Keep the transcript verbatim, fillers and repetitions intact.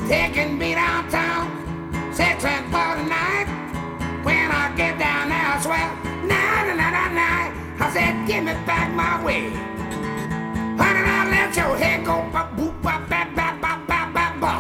taking me downtown, six and for the night. When I get down there, I swear, nah, nah, nah, nah, nah. I said, give me back my way. Honey, now let your head go, ba boop, ba ba.